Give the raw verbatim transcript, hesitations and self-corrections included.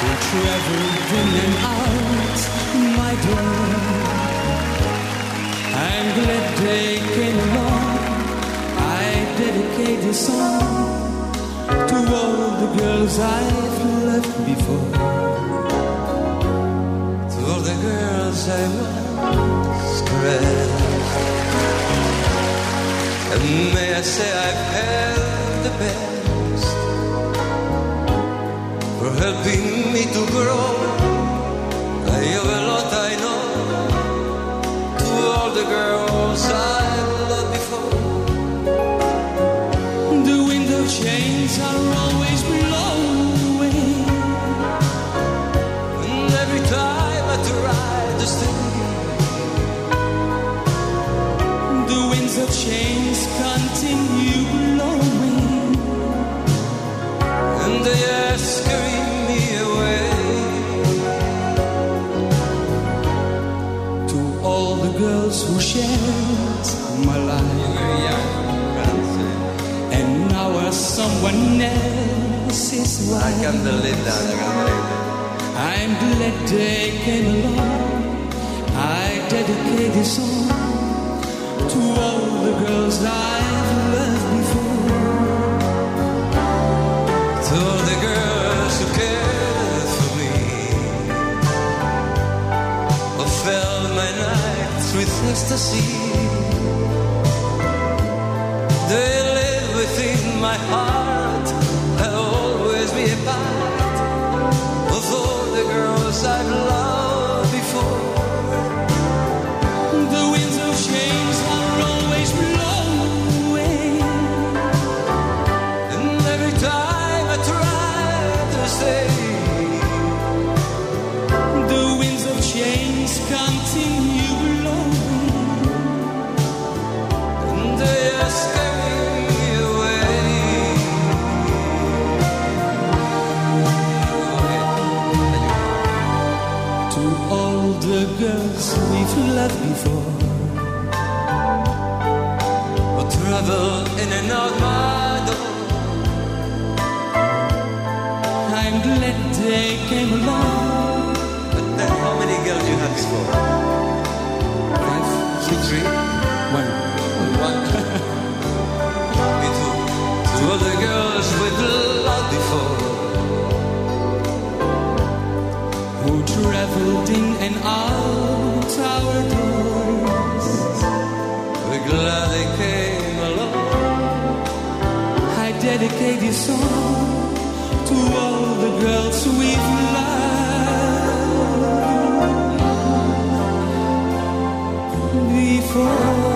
who traveled in and out my door. I'm glad they came along. I dedicate this song to all the girls I've loved before. To all the girls I once caressed. And may I say I've had the best for helping me to grow. I owe a lot, I know, to all the girls I've loved before. The window chains are always blowing, and every time I try to stay, the winds of change continue blowing, and they are scaring me away. To all the girls who shared my life, and now are someone else's wife. I can't believe that. I can't believe that. I'm glad they came along. I dedicate this song to all the girls I've loved before. To all the girls who cared for me, who filled my nights with ecstasy. They live within my heart. I'll always be a part of all the girls I've loved before. The winds of change are always blowing, and every time I try to stay, the winds of change continue blowing, and they are scaring me away. To all the girls we've loved before, travel in and out my door, I'm glad they came along. But then how many girls you had before? Five, six, three, one. One. Me too. To all the girls with love before, who traveled in and out our doors. we're glad they came along. I dedicate this song to all the girls we've loved before.